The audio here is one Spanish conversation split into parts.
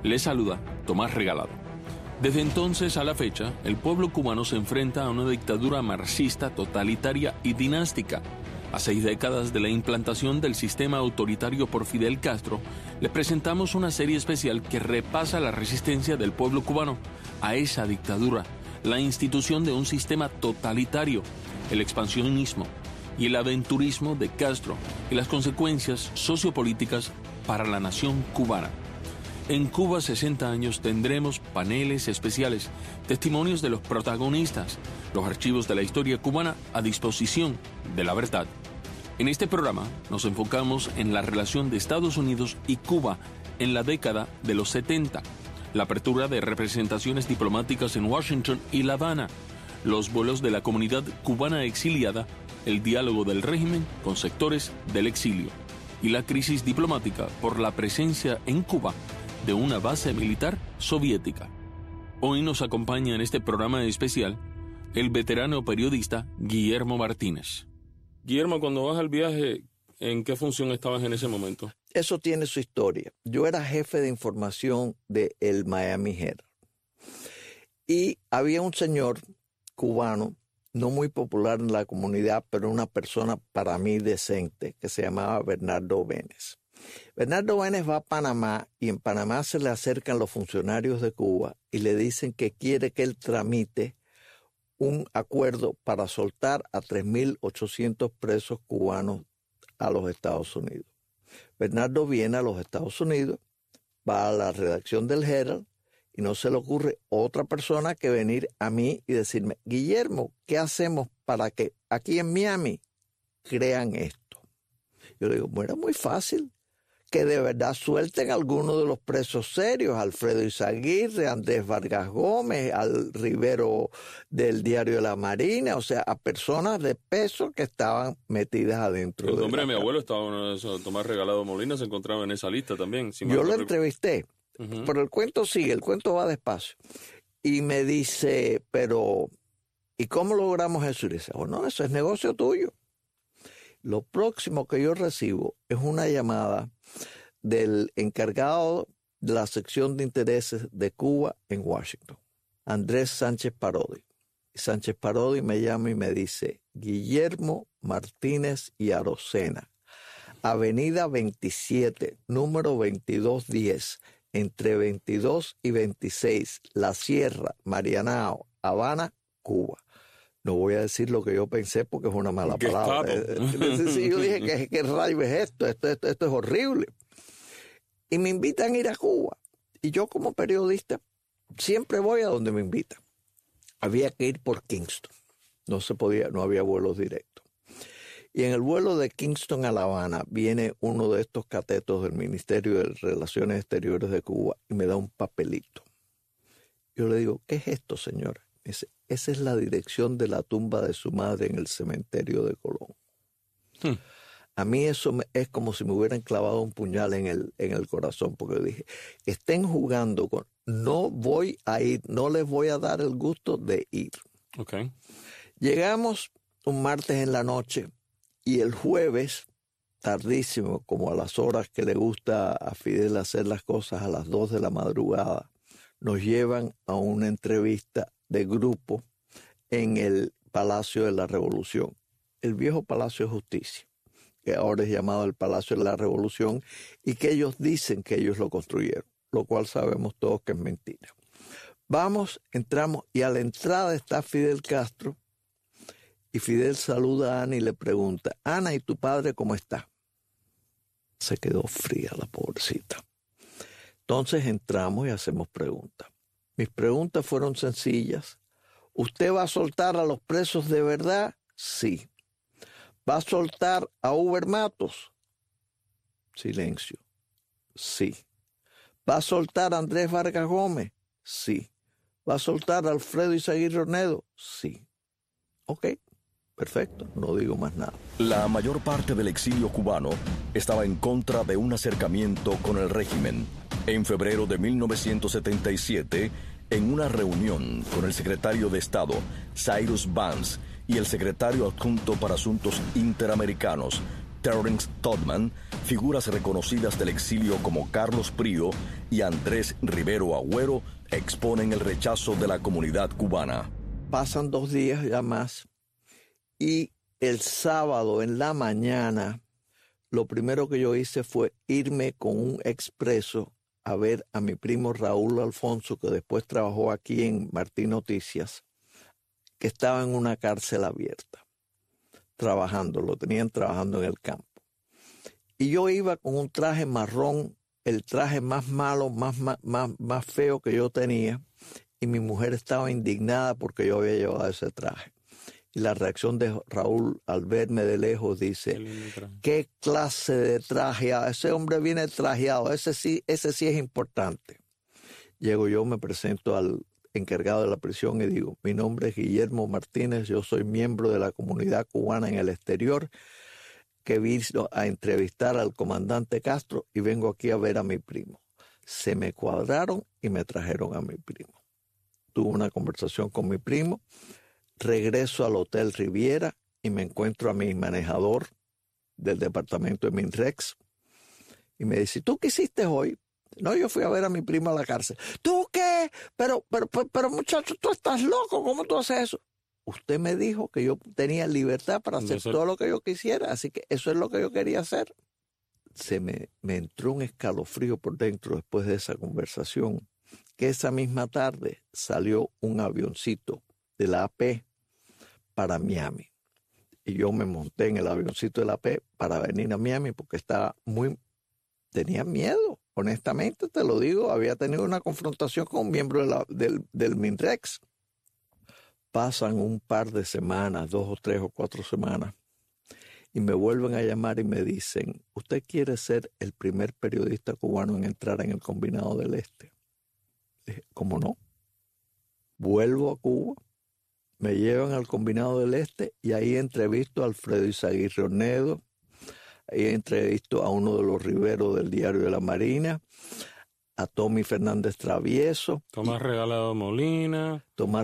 Les saluda Tomás Regalado. Desde entonces a la fecha, el pueblo cubano se enfrenta a una dictadura marxista, totalitaria y dinástica. A 6 décadas de la implantación del sistema autoritario por Fidel Castro, le presentamos una serie especial que repasa la resistencia del pueblo cubano a esa dictadura, la institución de un sistema totalitario, el expansionismo y el aventurismo de Castro y las consecuencias sociopolíticas para la nación cubana. En Cuba 60 años tendremos paneles especiales, testimonios de los protagonistas, los archivos de la historia cubana a disposición de la verdad. En este programa nos enfocamos en la relación de Estados Unidos y Cuba en la década de los 70, la apertura de representaciones diplomáticas en Washington y La Habana, los vuelos de la comunidad cubana exiliada, el diálogo del régimen con sectores del exilio y la crisis diplomática por la presencia en Cuba de una base militar soviética. Hoy nos acompaña en este programa especial el veterano periodista Guillermo Martínez. Guillermo, cuando vas al viaje, ¿en qué función estabas en ese momento? Eso tiene su historia. Yo era jefe de información del Miami Herald. Y había un señor cubano, no muy popular en la comunidad, pero una persona para mí decente, que se llamaba Bernardo Benes. Bernardo Benes va a Panamá y en Panamá se le acercan los funcionarios de Cuba y le dicen que quiere que él tramite un acuerdo para soltar a 3.800 presos cubanos a los Estados Unidos. Bernardo viene a los Estados Unidos, va a la redacción del Herald y no se le ocurre otra persona que venir a mí y decirme: Guillermo, ¿qué hacemos para que aquí en Miami crean esto? Yo le digo, bueno, muy fácil. Que de verdad suelten a algunos de los presos serios, Alfredo Izaguirre, Andrés Vargas Gómez, al Rivero del Diario de la Marina, o sea, a personas de peso que estaban metidas adentro. El nombre de mi abuelo estaba uno de esos, Tomás Regalado Molina, se encontraba en esa lista también. Yo lo entrevisté, pero el cuento sigue, el cuento va despacio. Y me dice, pero, ¿y cómo logramos eso? Y dice, bueno, eso es negocio tuyo. Lo próximo que yo recibo es una llamada del encargado de la sección de intereses de Cuba en Washington, Andrés Sánchez Parodi. Sánchez Parodi me llama y me dice: Guillermo Martínez y Arocena, Avenida 27, número 2210, entre 22 y 26, La Sierra, Marianao, Habana, Cuba. No voy a decir lo que yo pensé porque es una mala palabra. Sí, yo dije, ¿qué rayo es esto? Esto es horrible. Y me invitan a ir a Cuba. Y yo como periodista siempre voy a donde me invitan. Había que ir por Kingston. No se podía, no había vuelos directos. Y en el vuelo de Kingston a La Habana viene uno de estos catetos del Ministerio de Relaciones Exteriores de Cuba y me da un papelito. Yo le digo, ¿qué es esto, señora? Me dice, esa es la dirección de la tumba de su madre en el cementerio de Colón. A mí eso es como si me hubieran clavado un puñal en el corazón, porque dije, estén jugando con, no voy a ir, no les voy a dar el gusto de ir. Okay. Llegamos un martes en la noche y el jueves, tardísimo, como a las horas que le gusta a Fidel hacer las cosas, a las 2 de la madrugada, nos llevan a una entrevista de grupo en el Palacio de la Revolución, el viejo Palacio de Justicia, que ahora es llamado el Palacio de la Revolución, y que ellos dicen que ellos lo construyeron, lo cual sabemos todos que es mentira. Vamos, entramos, y a la entrada está Fidel Castro, y Fidel saluda a Ana y le pregunta, Ana, ¿y tu padre cómo está? Se quedó fría la pobrecita. Entonces entramos y hacemos preguntas. Mis preguntas fueron sencillas. ¿Usted va a soltar a los presos de verdad? Sí. ¿Va a soltar a Uber Matos? Silencio. Sí. ¿Va a soltar a Andrés Vargas Gómez? Sí. ¿Va a soltar a Alfredo Izaguirre Ornedo? Sí. Ok, perfecto, no digo más nada. La mayor parte del exilio cubano estaba en contra de un acercamiento con el régimen. En febrero de 1977, en una reunión con el secretario de Estado, Cyrus Vance, y el secretario adjunto para Asuntos Interamericanos, Terence Todman, figuras reconocidas del exilio como Carlos Prío y Andrés Rivero Agüero exponen el rechazo de la comunidad cubana. Pasan 2 días ya más y el sábado en la mañana lo primero que yo hice fue irme con un expreso a ver a mi primo Raúl Alfonso, que después trabajó aquí en Martín Noticias, que estaba en una cárcel abierta, lo tenían trabajando en el campo. Y yo iba con un traje marrón, el traje más malo, más feo que yo tenía, y mi mujer estaba indignada porque yo había llevado ese traje. Y la reacción de Raúl al verme de lejos dice, ¿qué clase de traje? Ese hombre viene trajeado, ese sí es importante. Llego yo, me presento al encargado de la prisión y digo, mi nombre es Guillermo Martínez, yo soy miembro de la comunidad cubana en el exterior, que vino a entrevistar al comandante Castro y vengo aquí a ver a mi primo. Se me cuadraron y me trajeron a mi primo. Tuve una conversación con mi primo, regreso al Hotel Riviera y me encuentro a mi manejador del departamento de Minrex y me dice, ¿tú qué hiciste hoy? No, yo fui a ver a mi primo a la cárcel. ¿Tú qué? Pero muchacho, tú estás loco, ¿cómo tú haces eso? Usted me dijo que yo tenía libertad para hacer todo lo que yo quisiera, así que eso es lo que yo quería hacer. Se me entró un escalofrío por dentro después de esa conversación, que esa misma tarde salió un avioncito de la AP para Miami. Y yo me monté en el avioncito de la AP para venir a Miami porque tenía miedo, honestamente te lo digo, había tenido una confrontación con un miembro del Minrex. Pasan un par de semanas, 2 o 3 o 4 semanas, y me vuelven a llamar y me dicen, ¿usted quiere ser el primer periodista cubano en entrar en el Combinado del Este? Dije, ¿cómo no? Vuelvo a Cuba, me llevan al Combinado del Este y ahí entrevisto a Alfredo Izaguirre Ornedo, ahí entrevisto a uno de los riveros del Diario de la Marina, a Tommy Fernández Travieso. Tomás Regalado Molina,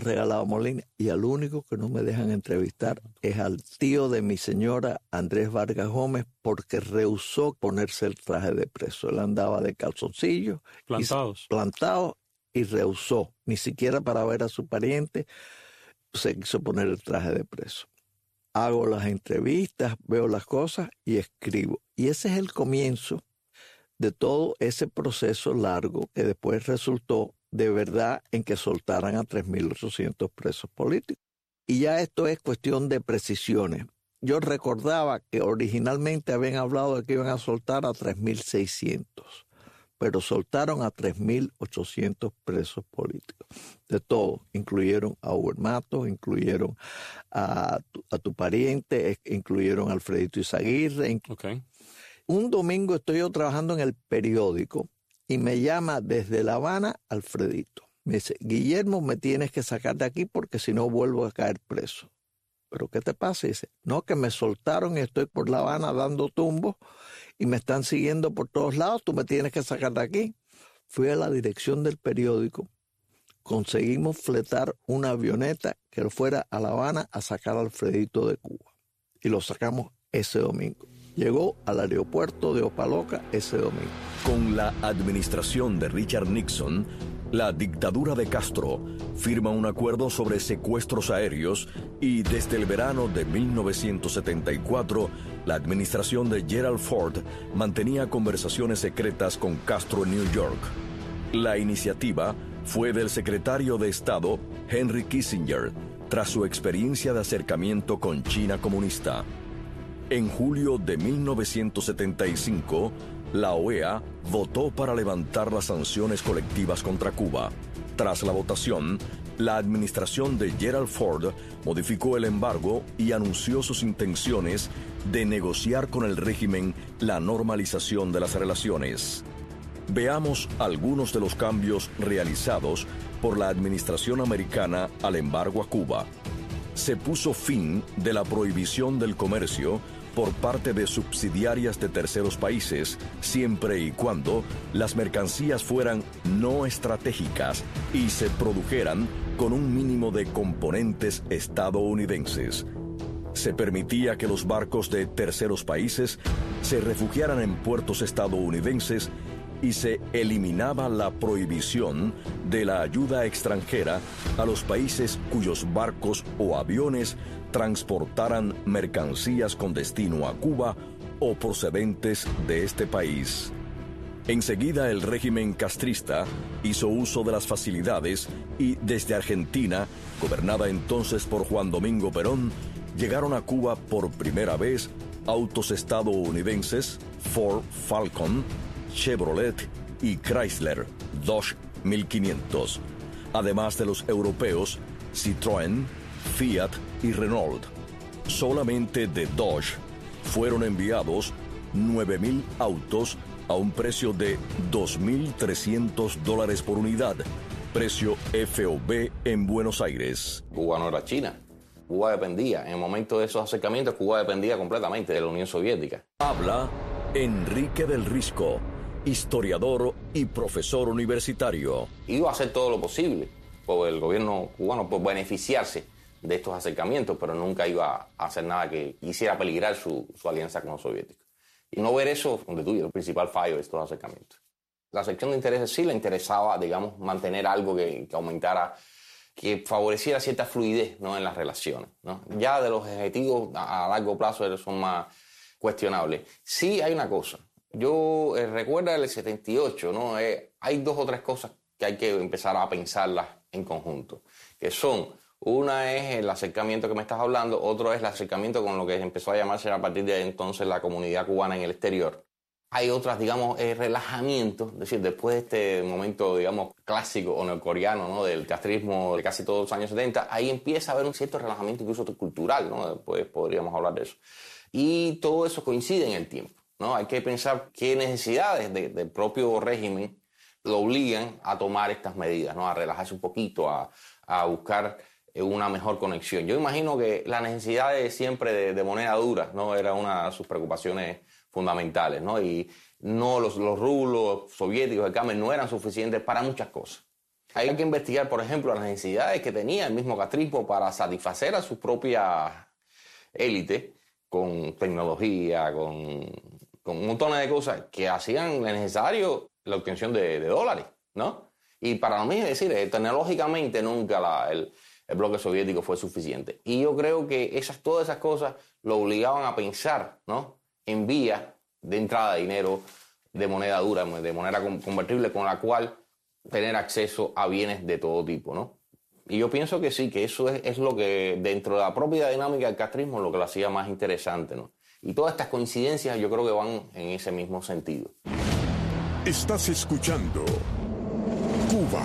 y al único que no me dejan entrevistar es al tío de mi señora, Andrés Vargas Gómez, porque rehusó ponerse el traje de preso. Él andaba de calzoncillos. Plantados y rehusó, ni siquiera para ver a su pariente, se quiso poner el traje de preso. Hago las entrevistas, veo las cosas y escribo. Y ese es el comienzo de todo ese proceso largo que después resultó de verdad en que soltaran a 3.800 presos políticos. Y ya esto es cuestión de precisiones. Yo recordaba que originalmente habían hablado de que iban a soltar a 3.600, pero soltaron a 3.800 presos políticos. De todo, incluyeron a Hugo Matos, incluyeron a tu pariente, incluyeron a Alfredito Izaguirre. Okay. Un domingo estoy yo trabajando en el periódico y me llama desde La Habana Alfredito. Me dice, Guillermo, me tienes que sacar de aquí porque si no vuelvo a caer preso. ¿Pero qué te pasa? Y dice, no, que me soltaron y estoy por La Habana dando tumbos y me están siguiendo por todos lados, tú me tienes que sacar de aquí. Fui a la dirección del periódico, conseguimos fletar una avioneta que fuera a La Habana a sacar a Alfredito de Cuba. Y lo sacamos ese domingo. Llegó al aeropuerto de Opa-locka ese domingo. Con la administración de Richard Nixon, la dictadura de Castro firma un acuerdo sobre secuestros aéreos y desde el verano de 1974, la administración de Gerald Ford mantenía conversaciones secretas con Castro en New York. La iniciativa fue del secretario de Estado Henry Kissinger, tras su experiencia de acercamiento con China comunista. En julio de 1975, la OEA votó para levantar las sanciones colectivas contra Cuba. Tras la votación, la administración de Gerald Ford modificó el embargo y anunció sus intenciones de negociar con el régimen la normalización de las relaciones. Veamos algunos de los cambios realizados por la administración americana al embargo a Cuba. Se puso fin de la prohibición del comercio por parte de subsidiarias de terceros países, siempre y cuando las mercancías fueran no estratégicas y se produjeran con un mínimo de componentes estadounidenses. Se permitía que los barcos de terceros países se refugiaran en puertos estadounidenses y se eliminaba la prohibición de la ayuda extranjera a los países cuyos barcos o aviones transportaran mercancías con destino a Cuba o procedentes de este país. Enseguida el régimen castrista hizo uso de las facilidades y desde Argentina, gobernada entonces por Juan Domingo Perón, llegaron a Cuba por primera vez autos estadounidenses Ford Falcon, Chevrolet y Chrysler Dodge 1500, además de los europeos Citroën, Fiat y Renault. Solamente de Dodge fueron enviados 9,000 autos a un precio de $2,300 por unidad, precio FOB en Buenos Aires. Cuba no era China. Cuba dependía, en el momento de esos acercamientos, Cuba dependía completamente de la Unión Soviética. Habla Enrique del Risco, historiador y profesor universitario. Iba a hacer todo lo posible por el gobierno cubano por beneficiarse de estos acercamientos, pero nunca iba a hacer nada que hiciera peligrar su alianza con los soviéticos. Y no ver eso constituye el principal fallo de estos acercamientos. La sección de intereses sí le interesaba, digamos, mantener algo que aumentara, que favoreciera cierta fluidez, ¿no?, en las relaciones, ¿no? Ya de los objetivos a largo plazo son más cuestionables. Sí hay una cosa. Yo recuerdo el 78, ¿no? Hay 2 o 3 cosas que hay que empezar a pensarlas en conjunto, que son, una es el acercamiento que me estás hablando, otro es el acercamiento con lo que empezó a llamarse a partir de entonces la comunidad cubana en el exterior. Hay otras, digamos, relajamientos, es decir, después de este momento, digamos, clásico o neocoreano, ¿no?, del castrismo de casi todos los años 70, ahí empieza a haber un cierto relajamiento incluso cultural, ¿no? Después podríamos hablar de eso. Y todo eso coincide en el tiempo, ¿no? Hay que pensar qué necesidades del propio régimen lo obligan a tomar estas medidas, ¿no?, a relajarse un poquito, a buscar una mejor conexión. Yo imagino que la necesidad siempre de moneda dura, ¿no?, era una de sus preocupaciones fundamentales, ¿no? Y no los rublos soviéticos de cambio no eran suficientes para muchas cosas. Hay que investigar, por ejemplo, las necesidades que tenía el mismo castrismo para satisfacer a su propia élite con tecnología, con un montón de cosas que hacían necesario la obtención de dólares, ¿no? Y para lo mismo, es decir, tecnológicamente nunca el bloque soviético fue suficiente. Y yo creo que todas esas cosas lo obligaban a pensar, ¿no?, en vías de entrada de dinero, de moneda dura, de moneda convertible, con la cual tener acceso a bienes de todo tipo, ¿no? Y yo pienso que sí, que eso es lo que, dentro de la propia dinámica del castrismo, lo que lo hacía más interesante, ¿no? Y todas estas coincidencias yo creo que van en ese mismo sentido. Estás escuchando Cuba,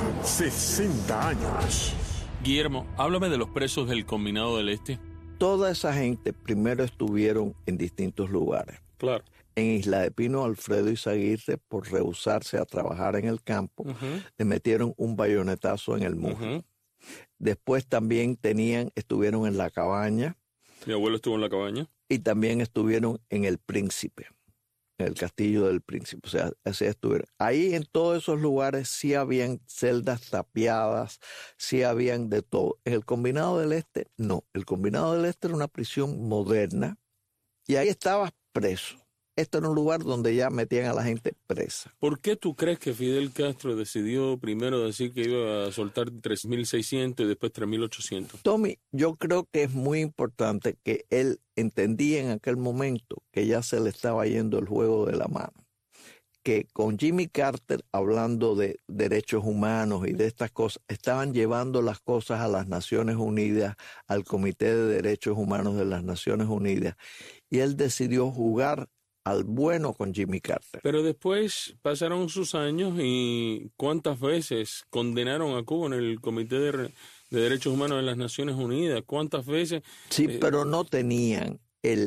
60 años. Guillermo, háblame de los presos del Combinado del Este. Toda esa gente primero estuvieron en distintos lugares. Claro. En Isla de Pino, Alfredo Izaguirre, por rehusarse a trabajar en el campo, le metieron un bayonetazo en el muslo. Después también estuvieron en La Cabaña. Mi abuelo estuvo en La Cabaña. Y también estuvieron en El Príncipe, en el Castillo del Príncipe. O sea, así estuvieron. Ahí en todos esos lugares sí habían celdas tapiadas, sí habían de todo. En el Combinado del Este, no. El Combinado del Este era una prisión moderna y ahí estabas preso. Esto era un lugar donde ya metían a la gente presa. ¿Por qué tú crees que Fidel Castro decidió primero decir que iba a soltar 3.600 y después 3.800? Tommy, yo creo que es muy importante que él entendía en aquel momento que ya se le estaba yendo el juego de la mano. Que con Jimmy Carter, hablando de derechos humanos y de estas cosas, estaban llevando las cosas a las Naciones Unidas, al Comité de Derechos Humanos de las Naciones Unidas, y él decidió jugar al bueno con Jimmy Carter. Pero después pasaron sus años y ¿cuántas veces condenaron a Cuba en el Comité de Derechos Humanos de las Naciones Unidas? ¿Cuántas veces? Sí, pero no tenían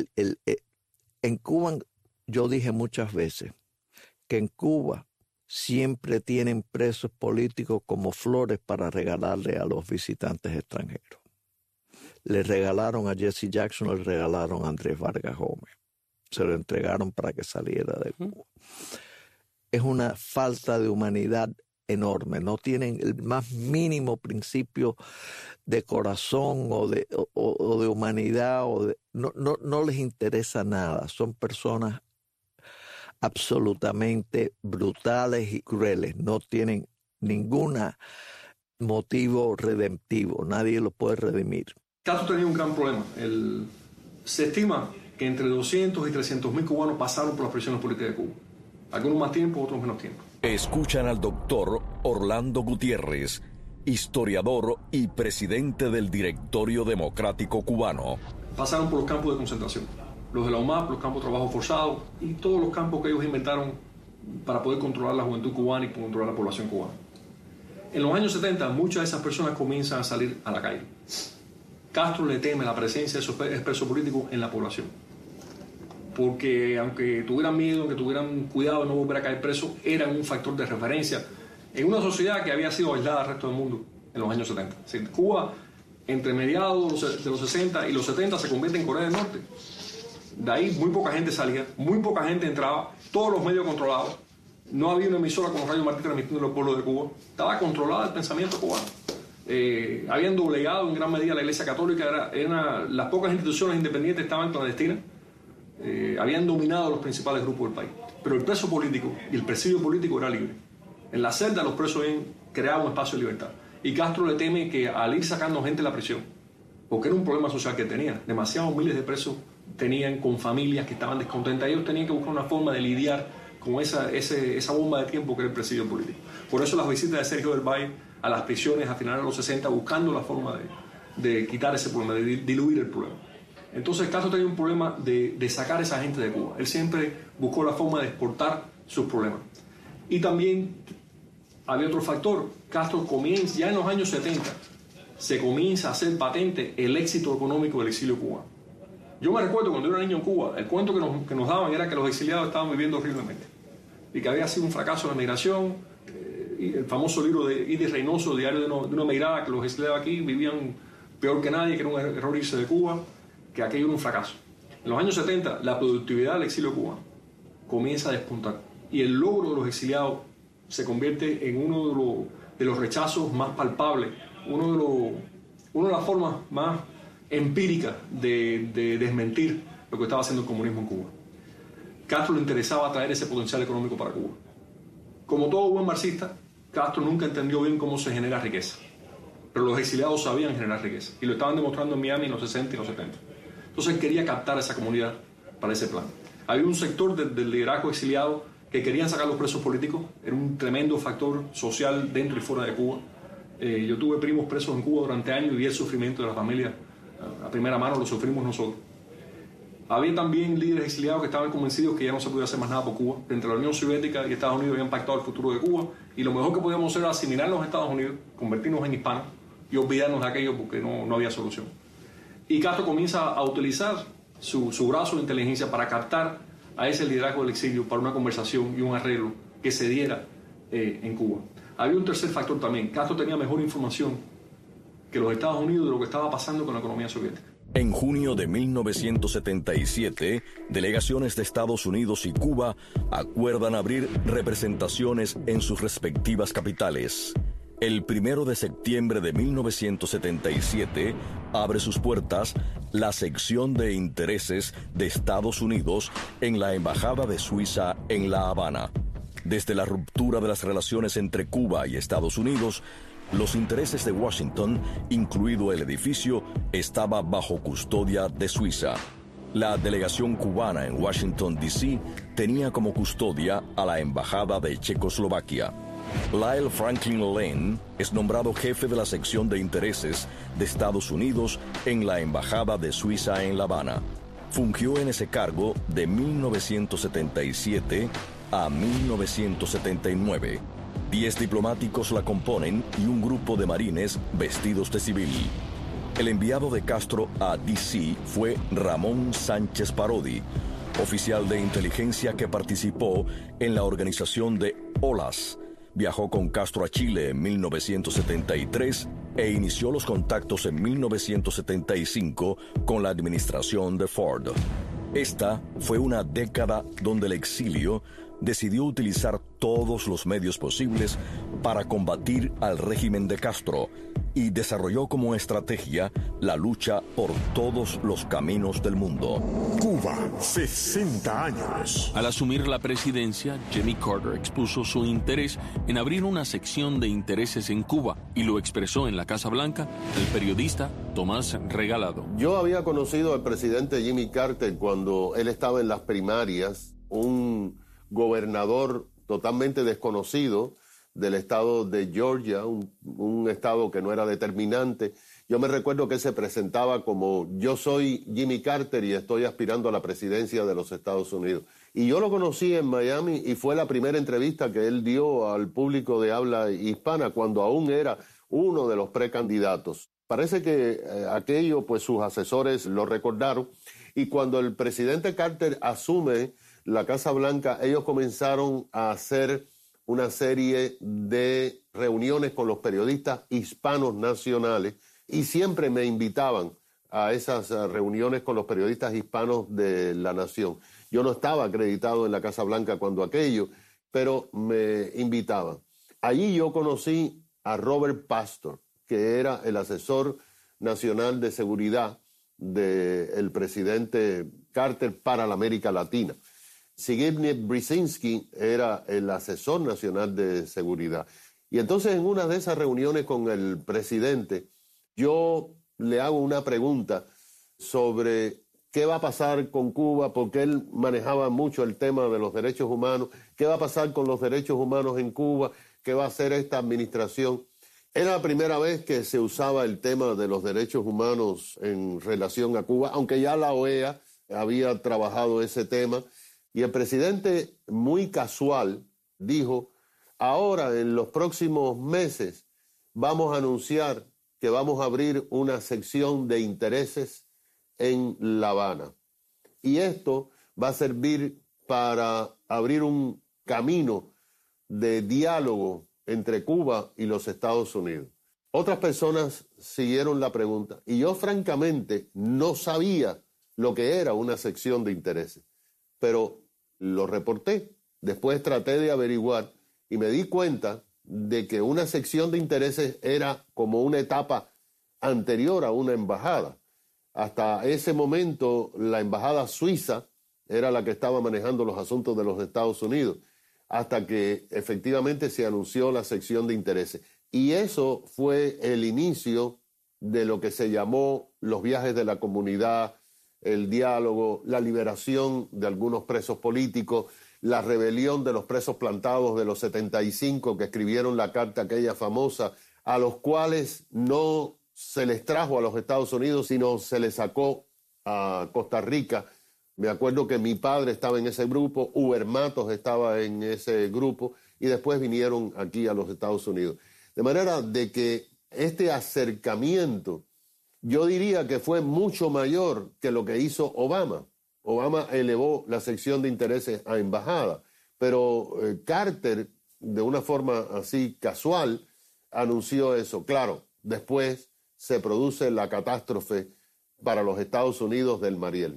en Cuba, yo dije muchas veces que en Cuba siempre tienen presos políticos como flores para regalarle a los visitantes extranjeros. Le regalaron a Jesse Jackson, le regalaron a Andrés Vargas Gómez. Se lo entregaron para que saliera de Cuba. Es una falta de humanidad enorme, no tienen el más mínimo principio de corazón o de humanidad, no les interesa nada. Son personas absolutamente brutales y crueles, no tienen ningún motivo redemptivo, nadie lo puede redimir. Castro tenía un gran problema. Se estima que entre 200 y 300 mil cubanos pasaron por las prisiones políticas de Cuba. Algunos más tiempo, otros menos tiempo. Escuchan al doctor Orlando Gutiérrez, historiador y presidente del Directorio Democrático Cubano. Pasaron por los campos de concentración, los de la UMAP, los campos de trabajo forzado y todos los campos que ellos inventaron para poder controlar la juventud cubana y controlar la población cubana. En los años 70, muchas de esas personas comienzan a salir a la calle. Castro le teme la presencia de esos presos políticos en la población. Porque aunque tuvieran miedo, aunque tuvieran cuidado de no volver a caer presos, eran un factor de referencia en una sociedad que había sido aislada del resto del mundo en los años 70. Es decir, Cuba, entre mediados de los 60 y los 70, se convierte en Corea del Norte. De ahí muy poca gente salía, muy poca gente entraba, todos los medios controlados. No había una emisora como Radio Martí transmitiendo los pueblos de Cuba. Estaba controlada el pensamiento cubano. Habían doblegado en gran medida la Iglesia Católica. Las pocas instituciones independientes estaban clandestinas. Habían dominado los principales grupos del país. Pero el preso político y el presidio político era libre. En la celda los presos habían creado un espacio de libertad. Y Castro le teme que al ir sacando gente de la prisión, porque era un problema social que tenía, demasiados miles de presos tenían con familias que estaban descontentas. Ellos tenían que buscar una forma de lidiar con esa bomba de tiempo que era el presidio político. Por eso las visitas de Sergio del Valle a las prisiones a finales de los 60, buscando la forma de quitar ese problema, de diluir el problema. Entonces Castro tenía un problema de sacar a esa gente de Cuba. Él siempre buscó la forma de exportar sus problemas. Y también había otro factor. Castro comienza, ya en los años 70, se comienza a hacer patente el éxito económico del exilio cubano. Yo me recuerdo cuando yo era niño en Cuba, el cuento que nos daban era que los exiliados estaban viviendo horriblemente y que había sido un fracaso la migración. Y el famoso libro de Idi Reynoso, Diario de una emigrada, que los exiliados aquí vivían peor que nadie, que era un error irse de Cuba, que aquello era un fracaso. En los años 70, la productividad del exilio cubano comienza a despuntar y el logro de los exiliados se convierte en uno de los rechazos más palpables, una de las formas más empíricas de desmentir lo que estaba haciendo el comunismo en Cuba. Castro le interesaba traer ese potencial económico para Cuba. Como todo buen marxista, Castro nunca entendió bien cómo se genera riqueza. Pero los exiliados sabían generar riqueza y lo estaban demostrando en Miami en los 60 y los 70. Entonces quería captar a esa comunidad para ese plan. Había un sector del liderazgo exiliado que querían sacar los presos políticos. Era un tremendo factor social dentro y fuera de Cuba. Yo tuve primos presos en Cuba durante años y vi el sufrimiento de la familia. A primera mano lo sufrimos nosotros. Había también líderes exiliados que estaban convencidos que ya no se podía hacer más nada por Cuba. Entre la Unión Soviética y Estados Unidos habían pactado el futuro de Cuba y lo mejor que podíamos hacer era asimilarnos a Estados Unidos, convertirnos en hispanos y olvidarnos de aquello porque no había solución. Y Castro comienza a utilizar su brazo de inteligencia para captar a ese liderazgo del exilio para una conversación y un arreglo que se diera en Cuba. Había un tercer factor también. Castro tenía mejor información que los Estados Unidos de lo que estaba pasando con la economía soviética. En junio de 1977, delegaciones de Estados Unidos y Cuba acuerdan abrir representaciones en sus respectivas capitales. El 1 de septiembre de 1977 abre sus puertas la sección de intereses de Estados Unidos en la Embajada de Suiza en La Habana. Desde la ruptura de las relaciones entre Cuba y Estados Unidos, los intereses de Washington, incluido el edificio, estaba bajo custodia de Suiza. La delegación cubana en Washington, D.C., tenía como custodia a la Embajada de Checoslovaquia. Lyle Franklin Lane es nombrado jefe de la sección de intereses de Estados Unidos en la Embajada de Suiza en La Habana. Fungió en ese cargo de 1977 a 1979. 10 diplomáticos la componen y un grupo de marines vestidos de civil. El enviado de Castro a D.C. fue Ramón Sánchez Parodi, oficial de inteligencia que participó en la organización de OLAS. Viajó con Castro a Chile en 1973 e inició los contactos en 1975 con la administración de Ford. Esta fue una década donde el exilio decidió utilizar todos los medios posibles para combatir al régimen de Castro y desarrolló como estrategia la lucha por todos los caminos del mundo. Cuba, 60 años. Al asumir la presidencia, Jimmy Carter expuso su interés en abrir una sección de intereses en Cuba y lo expresó en la Casa Blanca el periodista Tomás Regalado. Yo había conocido al presidente Jimmy Carter cuando él estaba en las primarias, un gobernador totalmente desconocido del estado de Georgia, un estado que no era determinante. Yo me recuerdo que él se presentaba como: yo soy Jimmy Carter y estoy aspirando a la presidencia de los Estados Unidos. Y yo lo conocí en Miami y fue la primera entrevista que él dio al público de habla hispana cuando aún era uno de los precandidatos. Parece que aquello, pues sus asesores lo recordaron, y cuando el presidente Carter asume la Casa Blanca, ellos comenzaron a hacer una serie de reuniones con los periodistas hispanos nacionales y siempre me invitaban a esas reuniones con los periodistas hispanos de la nación. Yo no estaba acreditado en la Casa Blanca cuando aquello, pero me invitaban. Allí yo conocí a Robert Pastor, que era el asesor nacional de seguridad del presidente Carter para la América Latina. Zbigniew Brzezinski era el asesor nacional de seguridad. Y entonces en una de esas reuniones con el presidente, yo le hago una pregunta sobre qué va a pasar con Cuba, porque él manejaba mucho el tema de los derechos humanos, qué va a pasar con los derechos humanos en Cuba, qué va a hacer esta administración. Era la primera vez que se usaba el tema de los derechos humanos en relación a Cuba, aunque ya la OEA había trabajado ese tema. Y el presidente, muy casual, dijo: ahora en los próximos meses vamos a anunciar que vamos a abrir una sección de intereses en La Habana. Y esto va a servir para abrir un camino de diálogo entre Cuba y los Estados Unidos. Otras personas siguieron la pregunta y yo francamente no sabía lo que era una sección de intereses, pero lo reporté. Después traté de averiguar y me di cuenta de que una sección de intereses era como una etapa anterior a una embajada. Hasta ese momento la embajada suiza era la que estaba manejando los asuntos de los Estados Unidos, hasta que efectivamente se anunció la sección de intereses. Y eso fue el inicio de lo que se llamó los viajes de la comunidad, el diálogo, la liberación de algunos presos políticos, la rebelión de los presos plantados de los 75 que escribieron la carta aquella famosa, a los cuales no se les trajo a los Estados Unidos, sino se les sacó a Costa Rica. Me acuerdo que mi padre estaba en ese grupo, Uber Matos estaba en ese grupo y después vinieron aquí a los Estados Unidos. De manera de que este acercamiento, yo diría que fue mucho mayor que lo que hizo Obama. Obama elevó la sección de intereses a embajada, pero Carter, de una forma así casual, anunció eso. Claro, después se produce la catástrofe para los Estados Unidos del Mariel.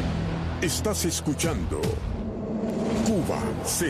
Estás escuchando Cuba,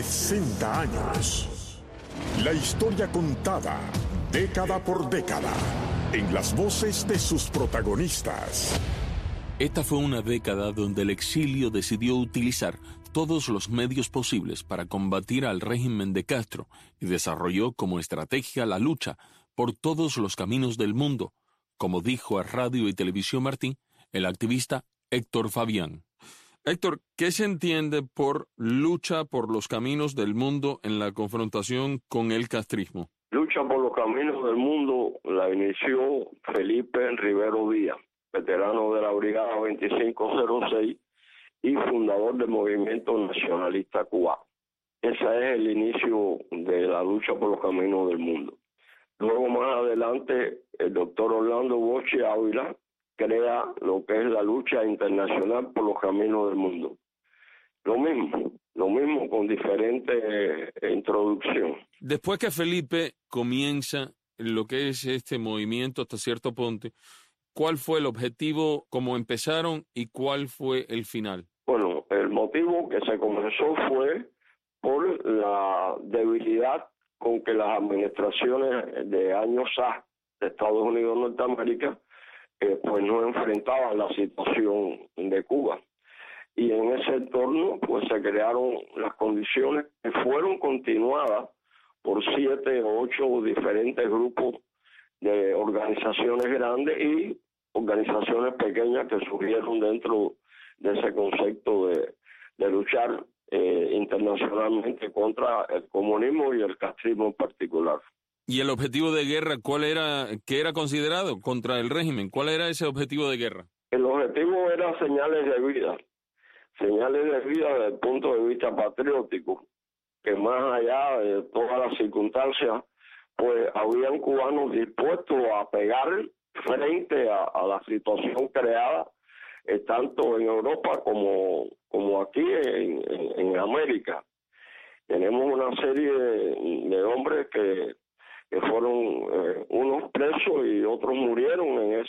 60 años. La historia contada, década por década, en las voces de sus protagonistas. Esta fue una década donde el exilio decidió utilizar todos los medios posibles para combatir al régimen de Castro y desarrolló como estrategia la lucha por todos los caminos del mundo, como dijo a Radio y Televisión Martí el activista Héctor Fabián. Héctor, ¿qué se entiende por lucha por los caminos del mundo en la confrontación con el castrismo? Lucha por los caminos del mundo la inició Felipe Rivero Díaz, veterano de la Brigada 2506 y fundador del Movimiento Nacionalista Cubano. Ese es el inicio de la lucha por los caminos del mundo. Luego, más adelante, el doctor Orlando Boche Ávila crea lo que es la lucha internacional por los caminos del mundo. Lo mismo con diferente introducción. Después que Felipe comienza lo que es este movimiento hasta cierto punto, ¿cuál fue el objetivo, cómo empezaron y cuál fue el final? Bueno, el motivo que se comenzó fue por la debilidad con que las administraciones de años A de Estados Unidos de Norteamérica pues no enfrentaban la situación de Cuba. Y en ese entorno pues se crearon las condiciones que fueron continuadas por 7 o 8 diferentes grupos de organizaciones grandes y organizaciones pequeñas que surgieron dentro de ese concepto de luchar internacionalmente contra el comunismo y el castrismo en particular. ¿Y el objetivo de guerra cuál era, qué era considerado contra el régimen? ¿Cuál era ese objetivo de guerra? El objetivo era señales de vida desde el punto de vista patriótico, que más allá de todas las circunstancias, pues habían cubanos dispuestos a pegar frente a la situación creada, tanto en Europa como aquí en América. Tenemos una serie de hombres que fueron unos presos y otros murieron en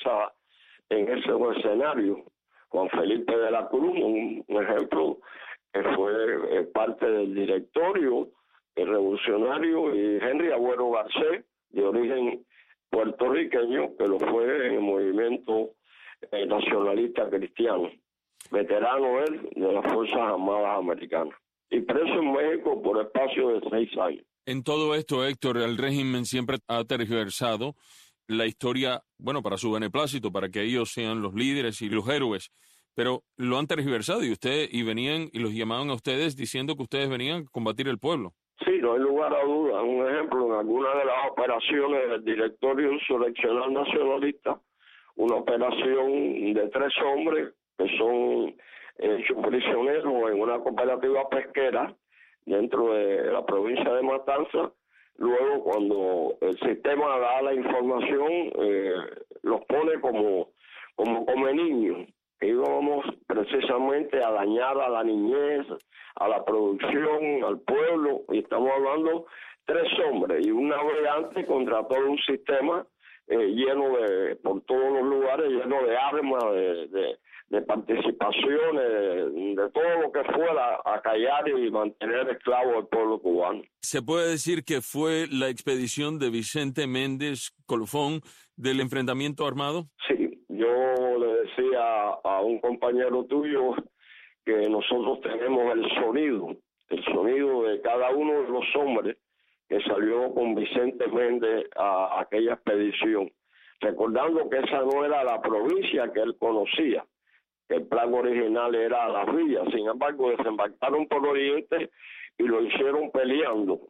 ese escenario. Juan Felipe de la Cruz, un ejemplo, que fue parte del directorio revolucionario, y Henry Agüero Garcés, de origen puertorriqueño, que lo fue en el movimiento nacionalista cristiano, veterano él de las Fuerzas Armadas Americanas, y preso en México por espacio de 6 años. En todo esto, Héctor, el régimen siempre ha tergiversado la historia, bueno, para su beneplácito, para que ellos sean los líderes y los héroes, pero lo han tergiversado y venían y los llamaban a ustedes diciendo que ustedes venían a combatir el pueblo. Sí, no hay lugar a dudas. Un ejemplo, en alguna de las operaciones del Directorio Insurreccional Nacionalista, una operación de 3 hombres que son hechos prisioneros en una cooperativa pesquera dentro de la provincia de Matanzas. Luego, cuando el sistema da la información, los pone como niños. Íbamos precisamente a dañar a la niñez, a la producción, al pueblo, y estamos hablando 3 hombres y una variante contra todo un sistema lleno por todos los lugares, lleno de armas, de participaciones, de todo lo que fuera a callar y mantener esclavo al pueblo cubano. ¿Se puede decir que fue la expedición de Vicente Méndez Colofón del enfrentamiento armado? Sí, yo le decía a un compañero tuyo que nosotros tenemos el sonido de cada uno de los hombres que salió con Vicente Méndez a aquella expedición, recordando que esa no era la provincia que él conocía, que el plan original era Las Villas. Sin embargo, desembarcaron por Oriente y lo hicieron peleando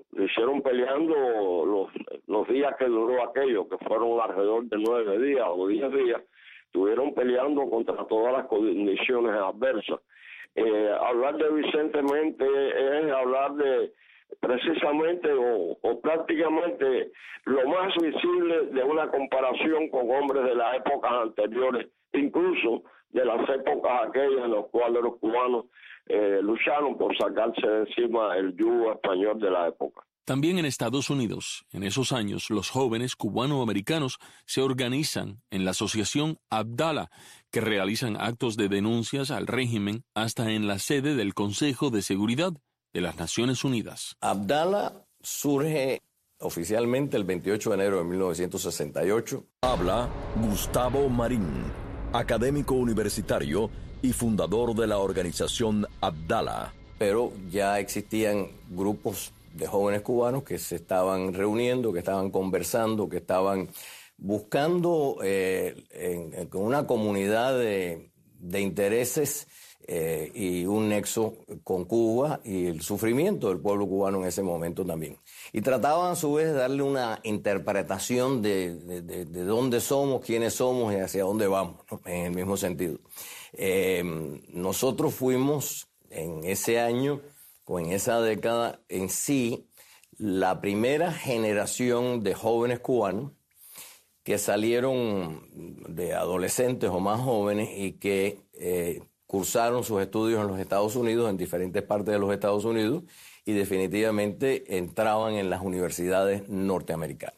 los días que duró aquello, que fueron alrededor de 9 días o 10 días. Estuvieron peleando contra todas las condiciones adversas. Hablar de Vicente Méndez es hablar de precisamente o prácticamente lo más visible de una comparación con hombres de las épocas anteriores, incluso de las épocas aquellas en las cuales los cubanos lucharon por sacarse de encima el yugo español de la época. También en Estados Unidos, en esos años, los jóvenes cubanoamericanos se organizan en la asociación Abdala, que realizan actos de denuncias al régimen hasta en la sede del Consejo de Seguridad de las Naciones Unidas. Abdala surge oficialmente el 28 de enero de 1968. Habla Gustavo Marín, académico universitario y fundador de la organización Abdala. Pero ya existían grupos de jóvenes cubanos que se estaban reuniendo, que estaban conversando, que estaban buscando con una comunidad de intereses y un nexo con Cuba y el sufrimiento del pueblo cubano en ese momento también. Y trataban a su vez de darle una interpretación de dónde somos, quiénes somos y hacia dónde vamos, ¿no? En el mismo sentido. Nosotros fuimos en ese año o en esa década en sí la primera generación de jóvenes cubanos que salieron de adolescentes o más jóvenes y que cursaron sus estudios en los Estados Unidos, en diferentes partes de los Estados Unidos, y definitivamente entraban en las universidades norteamericanas.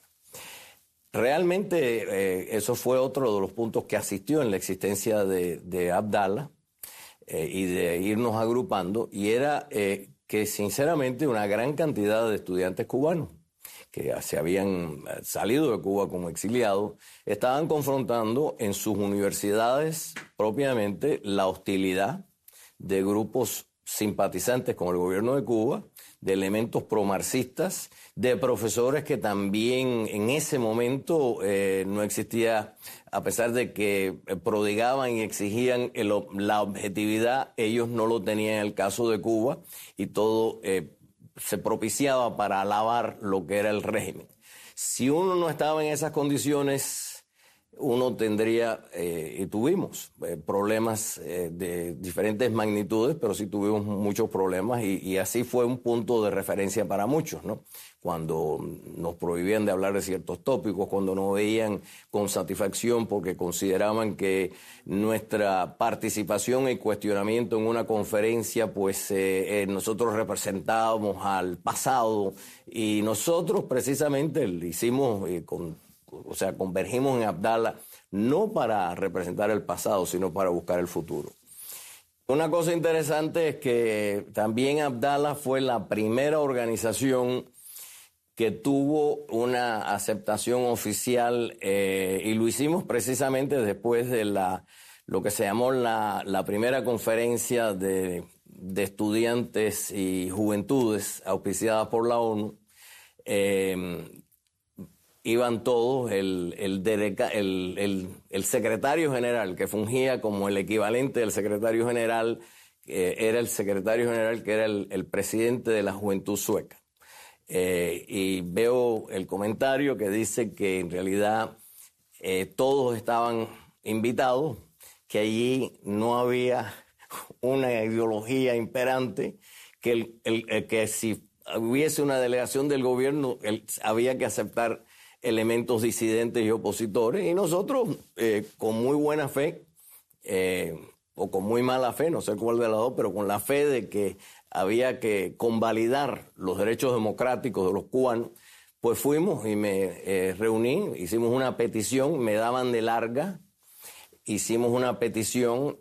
Realmente eso fue otro de los puntos que asistió en la existencia de Abdala y de irnos agrupando, y era que sinceramente una gran cantidad de estudiantes cubanos que se habían salido de Cuba como exiliados, estaban confrontando en sus universidades propiamente la hostilidad de grupos simpatizantes con el gobierno de Cuba, de elementos promarxistas, de profesores que también en ese momento no existía, a pesar de que prodigaban y exigían la objetividad, ellos no lo tenían en el caso de Cuba y todo se propiciaba para alabar lo que era el régimen. Si uno no estaba en esas condiciones, uno tendría, y tuvimos problemas de diferentes magnitudes, pero sí tuvimos muchos problemas y así fue un punto de referencia para muchos, ¿no? Cuando nos prohibían de hablar de ciertos tópicos, cuando nos veían con satisfacción porque consideraban que nuestra participación y cuestionamiento en una conferencia, pues nosotros representábamos al pasado y nosotros precisamente lo hicimos convergimos en Abdala no para representar el pasado, sino para buscar el futuro. Una cosa interesante es que también Abdala fue la primera organización que tuvo una aceptación oficial y lo hicimos precisamente después de lo que se llamó la primera conferencia de estudiantes y juventudes auspiciada por la ONU. Iban todos, el secretario general, que fungía como el equivalente del secretario general, era el secretario general que era el presidente de la Juventud Sueca. Y veo el comentario que dice que en realidad todos estaban invitados, que allí no había una ideología imperante, que si hubiese una delegación del gobierno había que aceptar elementos disidentes y opositores, y nosotros con muy buena fe o con muy mala fe, no sé cuál de las dos, pero con la fe de que había que convalidar los derechos democráticos de los cubanos, pues fuimos y me reuní, hicimos una petición, me daban de larga, hicimos una petición,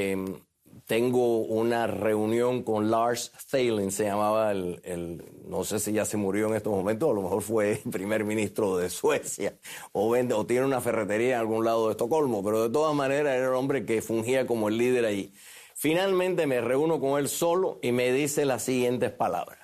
tengo una reunión con Lars Thälin, se llamaba no sé si ya se murió en estos momentos, a lo mejor fue el primer ministro de Suecia, o tiene una ferretería en algún lado de Estocolmo, pero de todas maneras era el hombre que fungía como el líder allí. Finalmente me reúno con él solo y me dice las siguientes palabras.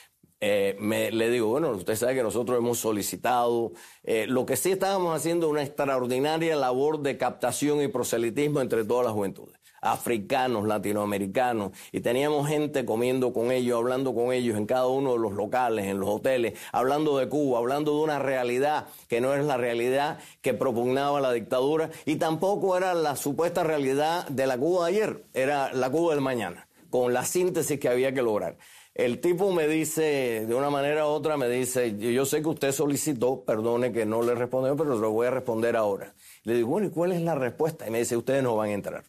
Le digo, bueno, usted sabe que nosotros hemos solicitado, lo que sí estábamos haciendo una extraordinaria labor de captación y proselitismo entre todas las juventudes, africanos, latinoamericanos, y teníamos gente comiendo con ellos, hablando con ellos en cada uno de los locales, en los hoteles, hablando de Cuba, hablando de una realidad que no es la realidad que propugnaba la dictadura y tampoco era la supuesta realidad de la Cuba de ayer, era la Cuba del mañana, con la síntesis que había que lograr. El tipo me dice, de una manera u otra, me dice, yo sé que usted solicitó, perdone que no le respondió, pero lo voy a responder ahora. Le digo, bueno, ¿y cuál es la respuesta? Y me dice, ustedes no van a entrar.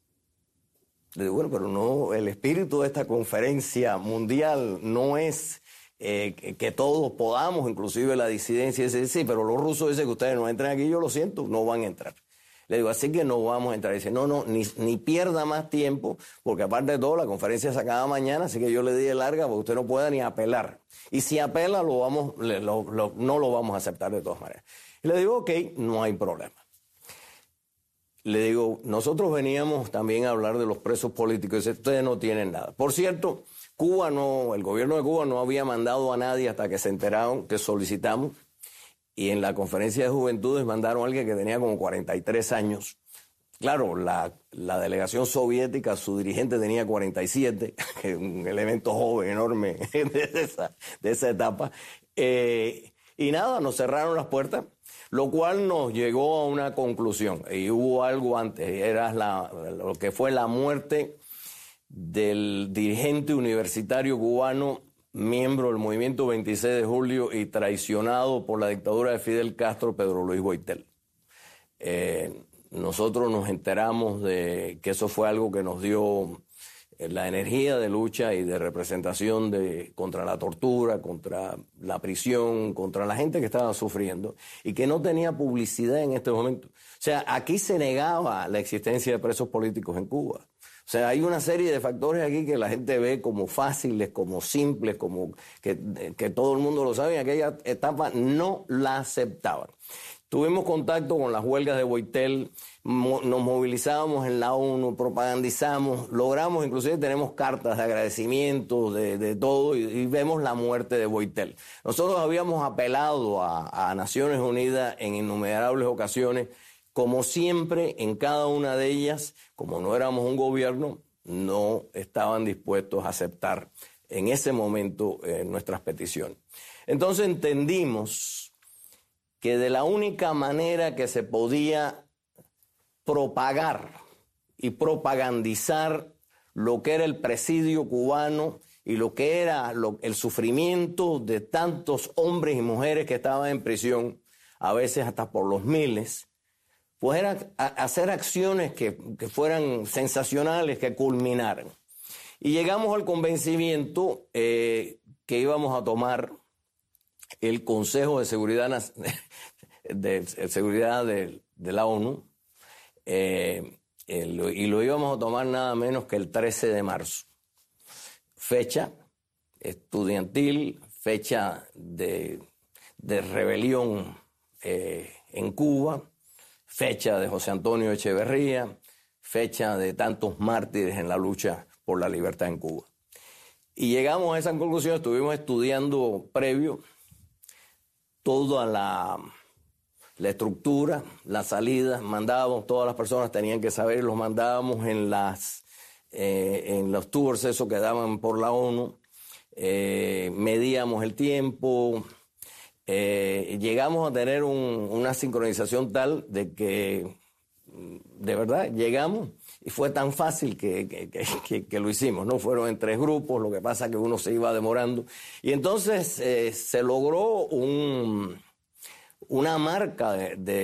Le digo, bueno, pero no, el espíritu de esta conferencia mundial no es que todos podamos, inclusive la disidencia, dice, sí, pero los rusos dicen que ustedes no entran aquí, yo lo siento, no van a entrar. Le digo, así que no vamos a entrar. Dice, no, ni pierda más tiempo, porque aparte de todo, la conferencia se acaba mañana, así que yo le di de larga porque usted no puede ni apelar. Y si apela, no lo vamos a aceptar de todas maneras. Y le digo, ok, no hay problema. Le digo, nosotros veníamos también a hablar de los presos políticos. Dice, ustedes no tienen nada. Por cierto, el gobierno de Cuba no había mandado a nadie hasta que se enteraron que solicitamos. Y en la conferencia de juventudes mandaron a alguien que tenía como 43 años. Claro, la delegación soviética, su dirigente tenía 47, un elemento joven, enorme de esa etapa. Y nada, nos cerraron las puertas, lo cual nos llegó a una conclusión. Y hubo algo antes, era lo que fue la muerte del dirigente universitario cubano, miembro del movimiento 26 de julio y traicionado por la dictadura de Fidel Castro, Pedro Luis Boitel. Nosotros nos enteramos de que eso fue algo que nos dio la energía de lucha y de representación contra la tortura, contra la prisión, contra la gente que estaba sufriendo y que no tenía publicidad en este momento. O sea, aquí se negaba la existencia de presos políticos en Cuba. O sea, hay una serie de factores aquí que la gente ve como fáciles, como simples, como que todo el mundo lo sabe. En aquella etapa no la aceptaban. Tuvimos contacto con las huelgas de Boitel, nos movilizamos en la ONU, propagandizamos, logramos, inclusive tenemos cartas de agradecimiento de todo y vemos la muerte de Boitel. Nosotros habíamos apelado a Naciones Unidas en innumerables ocasiones. Como siempre, en cada una de ellas, como no éramos un gobierno, no estaban dispuestos a aceptar en ese momento nuestras peticiones. Entonces entendimos que de la única manera que se podía propagar y propagandizar lo que era el presidio cubano y lo que era el sufrimiento de tantos hombres y mujeres que estaban en prisión, a veces hasta por los miles, pues era hacer acciones que fueran sensacionales, que culminaran. Y llegamos al convencimiento que íbamos a tomar el Consejo de Seguridad de la ONU, y lo íbamos a tomar nada menos que el 13 de marzo. Fecha estudiantil, fecha de rebelión en Cuba, fecha de José Antonio Echeverría, fecha de tantos mártires en la lucha por la libertad en Cuba. Y llegamos a esa conclusión, estuvimos estudiando previo toda la estructura, las salidas, mandábamos, todas las personas tenían que saber, los mandábamos en los tours esos que daban por la ONU, medíamos el tiempo. Llegamos a tener una sincronización tal de que, de verdad, llegamos y fue tan fácil que lo hicimos, ¿no? Fueron en 3 grupos, lo que pasa es que uno se iba demorando. Y entonces se logró una marca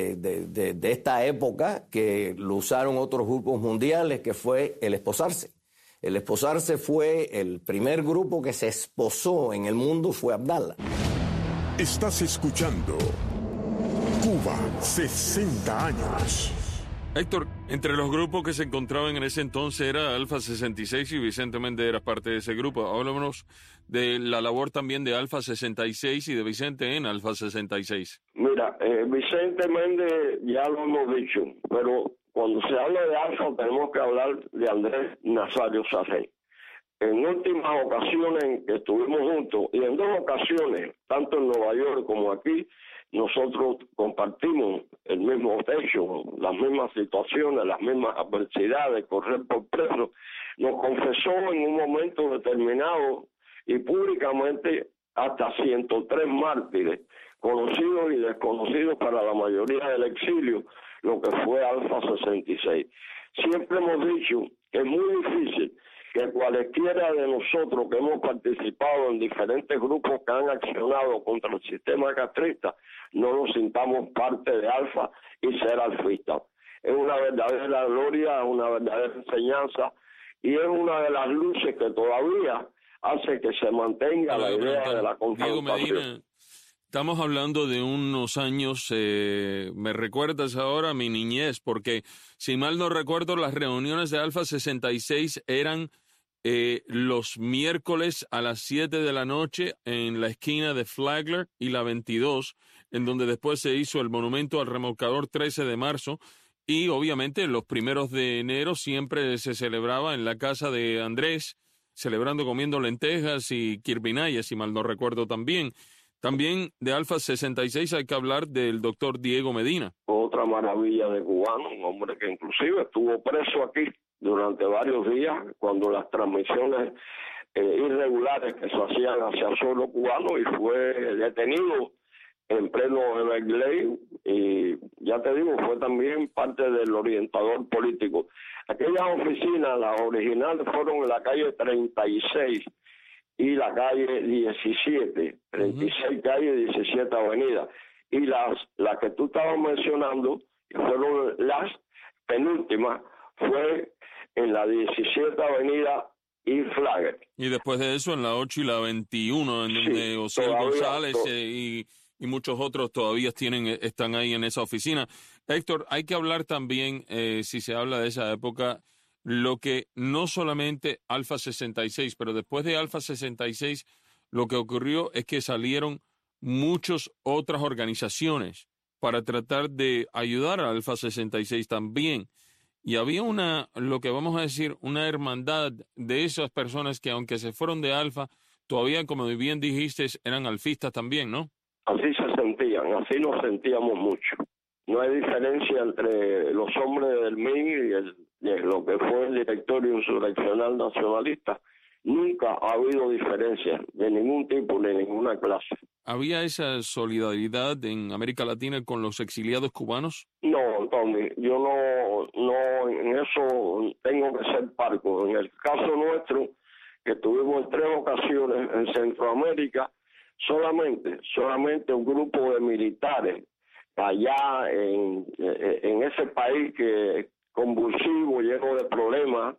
de esta época que lo usaron otros grupos mundiales, que fue el esposarse. El esposarse fue el primer grupo que se esposó en el mundo, fue Abdala. Estás escuchando Cuba, 60 años. Héctor, entre los grupos que se encontraban en ese entonces era Alfa 66 y Vicente Méndez era parte de ese grupo. Háblanos de la labor también de Alfa 66 y de Vicente en Alfa 66. Mira, Vicente Méndez ya lo hemos dicho, pero cuando se habla de Alfa tenemos que hablar de Andrés Nazario Sarrey. En últimas ocasiones que estuvimos juntos, y en 2 ocasiones, tanto en Nueva York como aquí, nosotros compartimos el mismo techo, las mismas situaciones, las mismas adversidades, correr por preso. Nos confesó en un momento determinado y públicamente hasta 103 mártires, conocidos y desconocidos para la mayoría del exilio, lo que fue Alfa 66. Siempre hemos dicho que es muy difícil que cualquiera de nosotros que hemos participado en diferentes grupos que han accionado contra el sistema castrista no nos sintamos parte de Alfa y ser alfistas. Es una verdadera gloria, una verdadera enseñanza y es una de las luces que todavía hace que se mantenga la idea de la confrontación. Diego Medina, estamos hablando de unos años, me recuerdas ahora mi niñez, porque si mal no recuerdo, las reuniones de Alfa 66 eran los miércoles a las 7 de la noche en la esquina de Flagler y la 22, en donde después se hizo el monumento al remolcador 13 de marzo, y obviamente los primeros de enero siempre se celebraba en la casa de Andrés, celebrando comiendo lentejas y quirpinayas, si mal no recuerdo también. También de Alfa 66 hay que hablar del doctor Diego Medina. Otra maravilla de cubano, un hombre que inclusive estuvo preso aquí durante varios días cuando las transmisiones irregulares que se hacían hacia suelo cubano y fue detenido en pleno Everglades y ya te digo, fue también parte del orientador político. Aquellas oficinas, las originales, fueron en la calle 36 y la calle 17, 36 calle, 17 avenida. Y las que tú estabas mencionando, que fueron las penúltimas, fue en la 17 avenida y Flagler. Y después de eso en la 8 y la 21, en donde Osiel González y muchos otros todavía están ahí en esa oficina. Héctor, hay que hablar también, si se habla de esa época, lo que no solamente Alfa 66, pero después de Alfa 66, lo que ocurrió es que salieron muchas otras organizaciones para tratar de ayudar a Alfa 66 también. Y había lo que vamos a decir, una hermandad de esas personas que aunque se fueron de Alfa, todavía, como bien dijiste, eran alfistas también, ¿no? Así se sentían, así nos sentíamos mucho. No hay diferencia entre los hombres del MIN y lo que fue el directorio insurreccional nacionalista. Nunca ha habido diferencia de ningún tipo, de ninguna clase. ¿Había esa solidaridad en América Latina con los exiliados cubanos? No, Tony, yo no en eso tengo que ser parco. En el caso nuestro, que tuvimos en 3 ocasiones en Centroamérica, solamente un grupo de militares allá en ese país que convulsivo, lleno de problemas,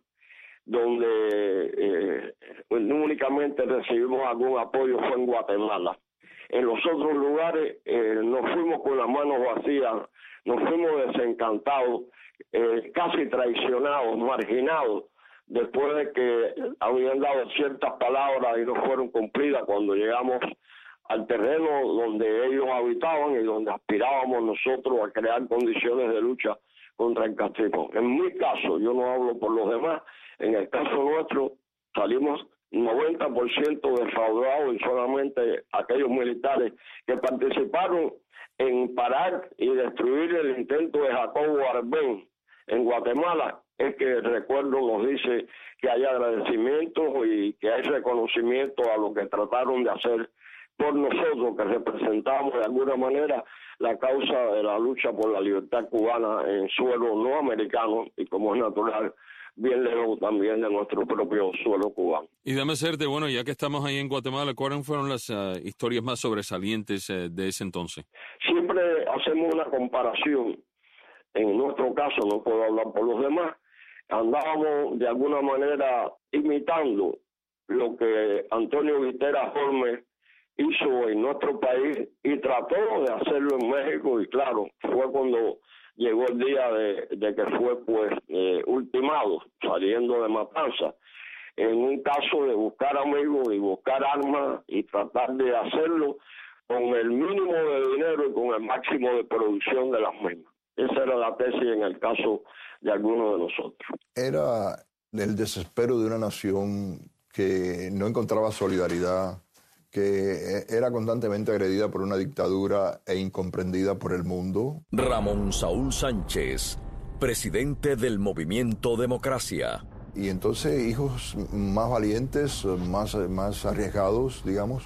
donde únicamente recibimos algún apoyo fue en Guatemala. En los otros lugares nos fuimos con las manos vacías, nos fuimos desencantados, casi traicionados, marginados, después de que habían dado ciertas palabras y no fueron cumplidas cuando llegamos al terreno donde ellos habitaban y donde aspirábamos nosotros a crear condiciones de lucha contra el castrismo. En mi caso, yo no hablo por los demás, en el caso nuestro salimos 90% defraudados y solamente aquellos militares que participaron en parar y destruir el intento de Jacobo Arbenz en Guatemala, es que recuerdo nos dice que hay agradecimiento y que hay reconocimiento a lo que trataron de hacer por nosotros, que representamos de alguna manera la causa de la lucha por la libertad cubana en suelo no americano y, como es natural, bien lejos también de nuestro propio suelo cubano. Y déjame hacerte, bueno, ya que estamos ahí en Guatemala, ¿cuáles fueron las historias más sobresalientes de ese entonces? Siempre hacemos una comparación. En nuestro caso, no puedo hablar por los demás, andábamos de alguna manera imitando lo que Antonio Guitera Holmes hizo en nuestro país y trató de hacerlo en México, y claro, fue cuando llegó el día de que fue pues ultimado, saliendo de Matanza, en un caso de buscar amigos y buscar armas y tratar de hacerlo con el mínimo de dinero y con el máximo de producción de las mismas. Esa era la tesis en el caso de algunos de nosotros. Era el desespero de una nación que no encontraba solidaridad, que era constantemente agredida por una dictadura e incomprendida por el mundo. Ramón Saúl Sánchez, presidente del Movimiento Democracia. Y entonces hijos más valientes, más arriesgados, digamos,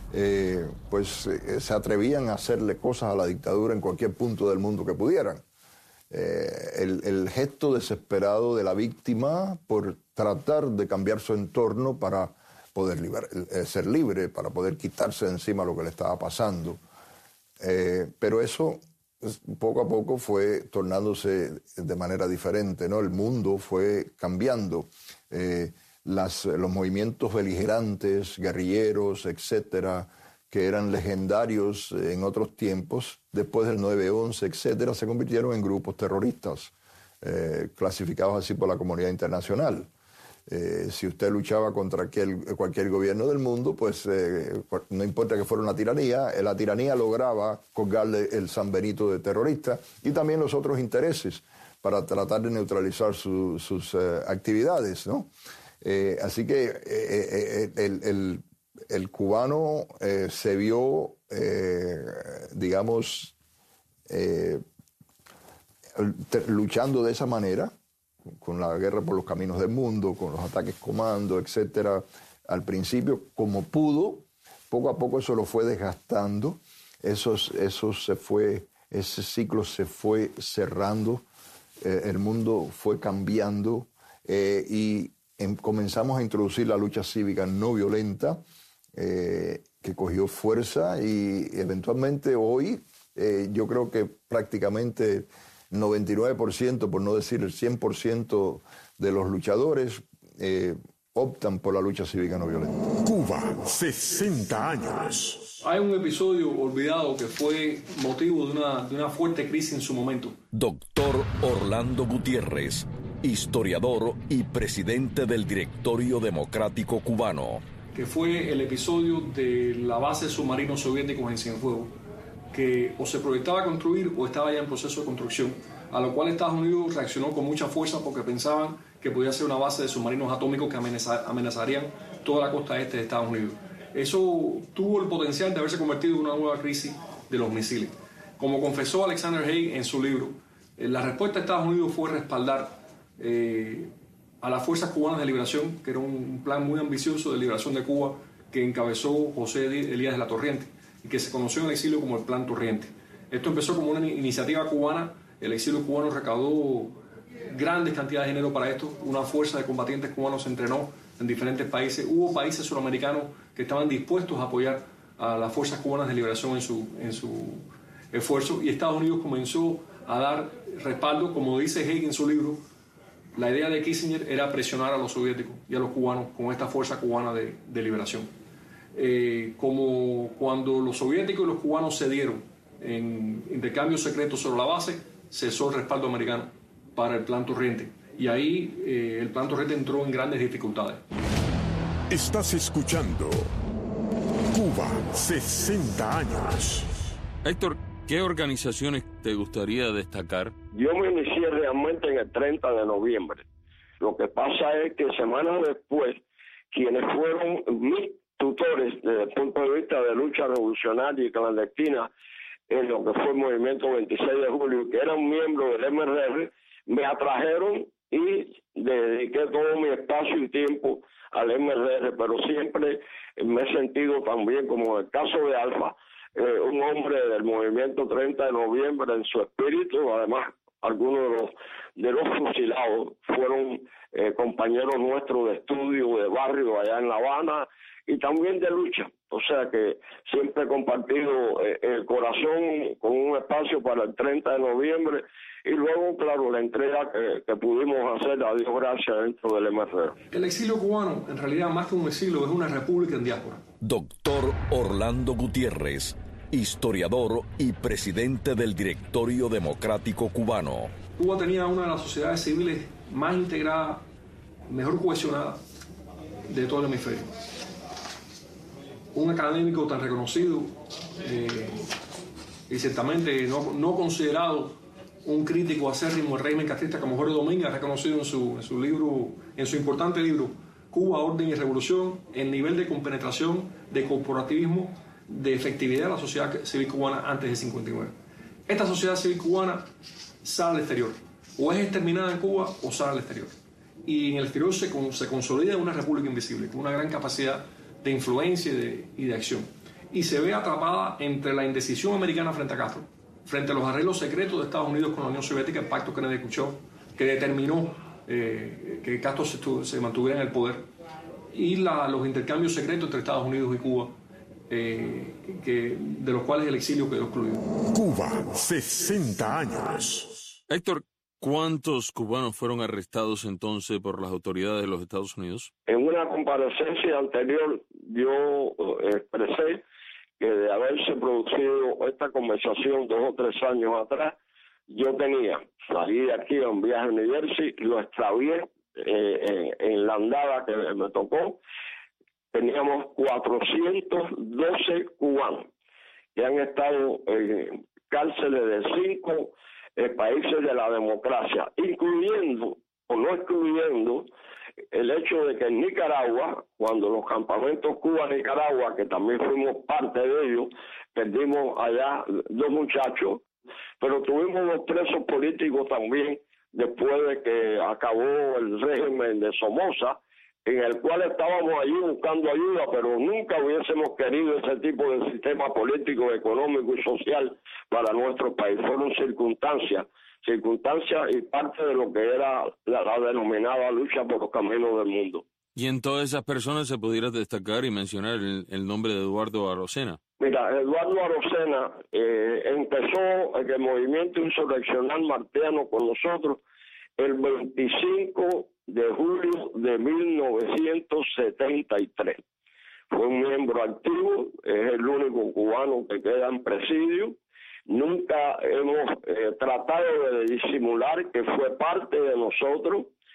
se atrevían a hacerle cosas a la dictadura en cualquier punto del mundo que pudieran. El gesto desesperado de la víctima por tratar de cambiar su entorno para poder ser libre, para poder quitarse de encima lo que le estaba pasando. Pero eso poco a poco fue tornándose de manera diferente, ¿no? El mundo fue cambiando. Los movimientos beligerantes, guerrilleros, etcétera, que eran legendarios en otros tiempos, después del 9/11, etcétera, se convirtieron en grupos terroristas, clasificados así por la comunidad internacional. Si usted luchaba contra cualquier gobierno del mundo, pues no importa que fuera una tiranía, la tiranía lograba colgarle el San Benito de terrorista y también los otros intereses para tratar de neutralizar sus actividades, ¿no? Así que el cubano se vio, luchando de esa manera, con la guerra por los caminos del mundo, con los ataques comando, etcétera, al principio como pudo. Poco a poco eso lo fue desgastando, ese ciclo se fue cerrando, el mundo fue cambiando y comenzamos a introducir la lucha cívica no violenta, que cogió fuerza y eventualmente hoy yo creo que prácticamente 99%, por no decir el 100% de los luchadores optan por la lucha cívica no violenta. Cuba, 60 años. Hay un episodio olvidado que fue motivo de una fuerte crisis en su momento. Doctor Orlando Gutiérrez, historiador y presidente del Directorio Democrático Cubano. Que fue el episodio de la base de submarinos soviéticos en Cienfuegos, que o se proyectaba construir o estaba ya en proceso de construcción, a lo cual Estados Unidos reaccionó con mucha fuerza porque pensaban que podía ser una base de submarinos atómicos que amenazarían toda la costa este de Estados Unidos. Eso tuvo el potencial de haberse convertido en una nueva crisis de los misiles. Como confesó Alexander Haig en su libro, la respuesta de Estados Unidos fue respaldar a las Fuerzas Cubanas de Liberación, que era un plan muy ambicioso de liberación de Cuba que encabezó José Elías de la Torriente y que se conoció en el exilio como el Plan Torriente. Esto empezó como una iniciativa cubana. El exilio cubano recaudó grandes cantidades de dinero para esto. Una fuerza de combatientes cubanos se entrenó en diferentes países. Hubo países suramericanos que estaban dispuestos a apoyar a las Fuerzas Cubanas de Liberación en su esfuerzo, y Estados Unidos comenzó a dar respaldo. Como dice Haig en su libro, la idea de Kissinger era presionar a los soviéticos y a los cubanos con esta fuerza cubana de liberación. Como cuando los soviéticos y los cubanos cedieron en intercambios secretos sobre la base, cesó el respaldo americano para el Plan Torriente. Y ahí el Plan Torriente entró en grandes dificultades. Estás escuchando Cuba, 60 años. Héctor, ¿qué organizaciones te gustaría destacar? Yo me inicié realmente en el 30 de noviembre. Lo que pasa es que semanas después, quienes fueron mis tutores desde el punto de vista de lucha revolucionaria y clandestina en lo que fue el movimiento 26 de julio, que eran miembros del MRR, me atrajeron y dediqué todo mi espacio y tiempo al MRR, pero siempre me he sentido también, como en el caso de Alfa, un hombre del movimiento 30 de noviembre en su espíritu. Además, algunos de los fusilados fueron compañeros nuestros de estudio, de barrio allá en La Habana, y también de lucha. O sea que siempre he compartido el corazón con un espacio para el 30 de noviembre y luego, claro, la entrega que pudimos hacer, a Dios gracias, dentro del MRR. El exilio cubano, en realidad, más que un exilio, es una república en diáspora. Doctor Orlando Gutiérrez, historiador y presidente del Directorio Democrático Cubano. Cuba tenía una de las sociedades civiles más integradas, mejor cohesionada de todo el hemisferio. Un académico tan reconocido y ciertamente no considerado un crítico acérrimo del régimen castrista como Jorge Domínguez, reconocido en su libro, en su importante libro Cuba, Orden y Revolución, el nivel de compenetración, de corporativismo, de efectividad de la sociedad civil cubana antes del 59. Esta sociedad civil cubana sale al exterior, o es exterminada en Cuba o sale al exterior. Y en el exterior se consolida una república invisible, con una gran capacidad de influencia y de acción. Y se ve atrapada entre la indecisión americana frente a Castro, frente a los arreglos secretos de Estados Unidos con la Unión Soviética, el pacto Kennedy-Khrushchev, que determinó que Castro se mantuviera en el poder, y los intercambios secretos entre Estados Unidos y Cuba, de los cuales el exilio quedó excluido. Cuba, 60 años. Héctor, ¿cuántos cubanos fueron arrestados entonces por las autoridades de los Estados Unidos? En una comparecencia anterior yo expresé que de haberse producido esta conversación 2 o 3 años atrás, yo salí de aquí a un viaje a New Jersey, lo extravié en la andada que me tocó. Teníamos 412 cubanos que han estado en cárceles de 5 países de la democracia, incluyendo o no excluyendo el hecho de que en Nicaragua, cuando los campamentos Cuba-Nicaragua, que también fuimos parte de ellos, perdimos allá 2 muchachos, pero tuvimos 2 presos políticos también después de que acabó el régimen de Somoza, en el cual estábamos allí buscando ayuda, pero nunca hubiésemos querido ese tipo de sistema político, económico y social para nuestro país. Fueron circunstancias y parte de lo que era la denominada lucha por los caminos del mundo. Y en todas esas personas se pudiera destacar y mencionar el nombre de Eduardo Arocena. Mira, Eduardo Arocena empezó en el movimiento insurreccional martiano con nosotros el 25 de julio de 1973. Fue un miembro activo, es el único cubano que queda en presidio. Nunca hemos tratado de disimular que fue parte de nosotros.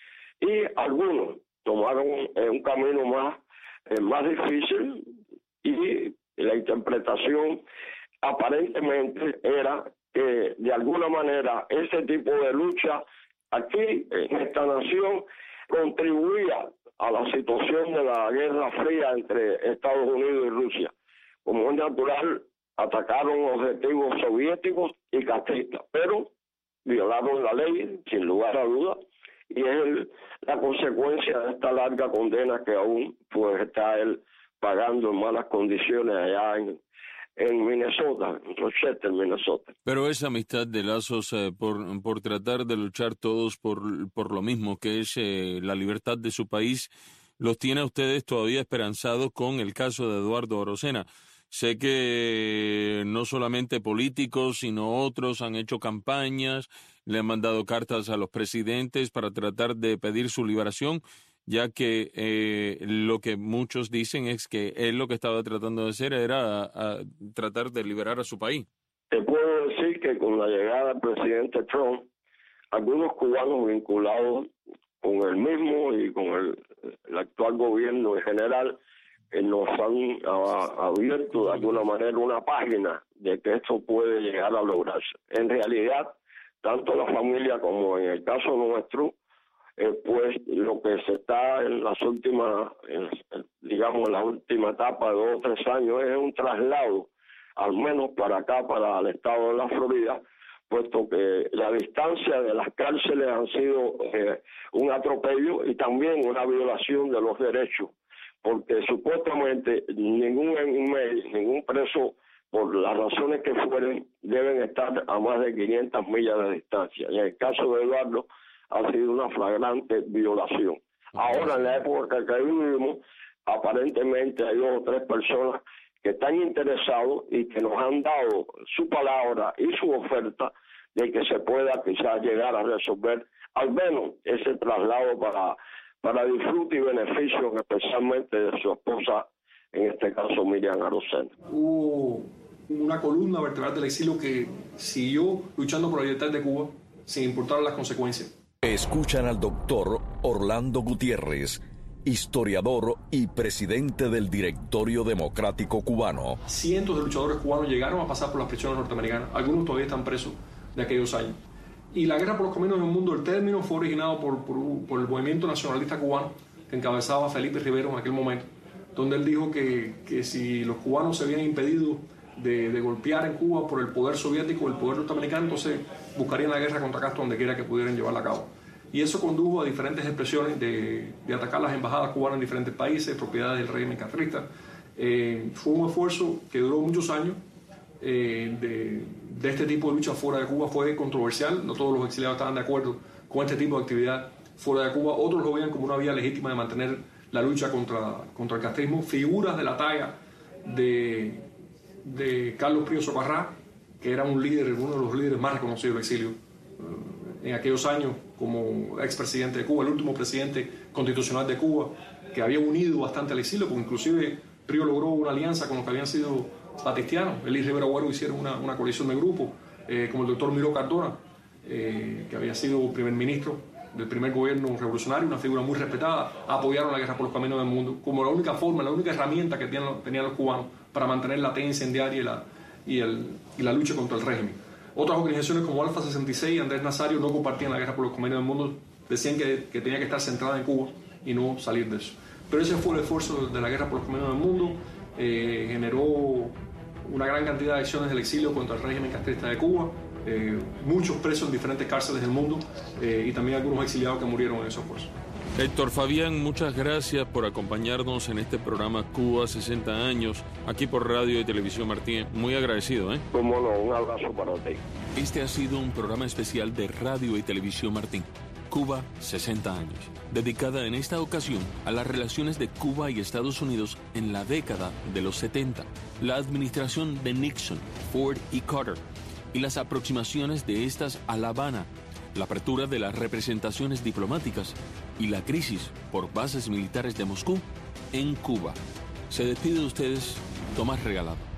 y algunos tomaron un camino más difícil, y la interpretación aparentemente era que de alguna manera ese tipo de lucha aquí en esta nación contribuía a la situación de la Guerra Fría entre Estados Unidos y Rusia. Como es natural, atacaron objetivos soviéticos y castristas, pero violaron la ley, sin lugar a dudas, y es la consecuencia de esta larga condena que aún pues está él pagando en malas condiciones allá en Minnesota, en Rochester, Minnesota. Pero esa amistad de lazos por tratar de luchar todos por lo mismo, que es la libertad de su país, los tiene a ustedes todavía esperanzados con el caso de Eduardo Arocena. Sé que no solamente políticos, sino otros han hecho campañas, le han mandado cartas a los presidentes para tratar de pedir su liberación, ya que lo que muchos dicen es que él lo que estaba tratando de hacer era tratar de liberar a su país. Te puedo decir que con la llegada del presidente Trump, algunos cubanos vinculados con el mismo y con el actual gobierno en general, nos han abierto de alguna manera una página de que esto puede llegar a lograrse. En realidad, tanto la familia como en el caso nuestro, pues lo que se está en las últimas, digamos, en la última etapa de 2 o 3 años es un traslado, al menos para acá, para el estado de la Florida, puesto que la distancia de las cárceles han sido un atropello y también una violación de los derechos, porque supuestamente ningún preso, por las razones que fueren, deben estar a más de 500 millas de distancia. Y en el caso de Eduardo ha sido una flagrante violación. Ahora, en la época que vivimos, aparentemente hay 2 o 3 personas que están interesados y que nos han dado su palabra y su oferta de que se pueda quizás llegar a resolver al menos ese traslado para disfrute y beneficio, especialmente de su esposa, en este caso Miriam Arocena. Hubo una columna vertebral del exilio que siguió luchando por la libertad de Cuba sin importar las consecuencias. Escuchan al doctor Orlando Gutiérrez, historiador y presidente del Directorio Democrático Cubano. Cientos de luchadores cubanos llegaron a pasar por las prisiones norteamericanas. Algunos todavía están presos de aquellos años. Y la guerra por los caminos del mundo, el término fue originado por el movimiento nacionalista cubano que encabezaba Felipe Rivero en aquel momento, donde él dijo que si los cubanos se habían impedido de golpear en Cuba por el poder soviético, el poder norteamericano, entonces buscarían la guerra contra Castro donde quiera que pudieran llevarla a cabo. Y eso condujo a diferentes expresiones de atacar las embajadas cubanas en diferentes países, propiedades del régimen castrista. Fue un esfuerzo que duró muchos años. De este tipo de lucha fuera de Cuba fue controversial. No todos los exiliados estaban de acuerdo con este tipo de actividad fuera de Cuba. Otros lo veían como una vía legítima de mantener la lucha contra el castrismo. Figuras de la talla de Carlos Prío Socarrá, que era uno de los líderes más reconocidos del exilio en aquellos años como expresidente de Cuba, el último presidente constitucional de Cuba, que había unido bastante al exilio, porque inclusive Prío logró una alianza con los que habían sido batistianos. Él y Rivera Agüero hicieron una coalición de grupo, como el doctor Miró Cardona, que había sido primer ministro del primer gobierno revolucionario, una figura muy respetada. Apoyaron la guerra por los caminos del mundo como la única forma, la única herramienta que tenían los cubanos para mantener la T incendiaria y la lucha contra el régimen. Otras organizaciones como Alfa 66 y Andrés Nazario no compartían la guerra por los caminos del mundo, decían que tenía que estar centrada en Cuba y no salir de eso. Pero ese fue el esfuerzo de la guerra por los caminos del mundo. Generó una gran cantidad de acciones del exilio contra el régimen castrista de Cuba, muchos presos en diferentes cárceles del mundo y también algunos exiliados que murieron en ese esfuerzo. Héctor Fabián, muchas gracias por acompañarnos en este programa Cuba 60 años, aquí por Radio y Televisión Martín. Muy agradecido, Cómo no, un abrazo para ti. Este ha sido un programa especial de Radio y Televisión Martín, Cuba 60 años, dedicada en esta ocasión a las relaciones de Cuba y Estados Unidos en la década de los 70, la administración de Nixon, Ford y Carter, y las aproximaciones de estas a La Habana, la apertura de las representaciones diplomáticas y la crisis por bases militares de Moscú en Cuba. Se despide de ustedes Tomás Regalado.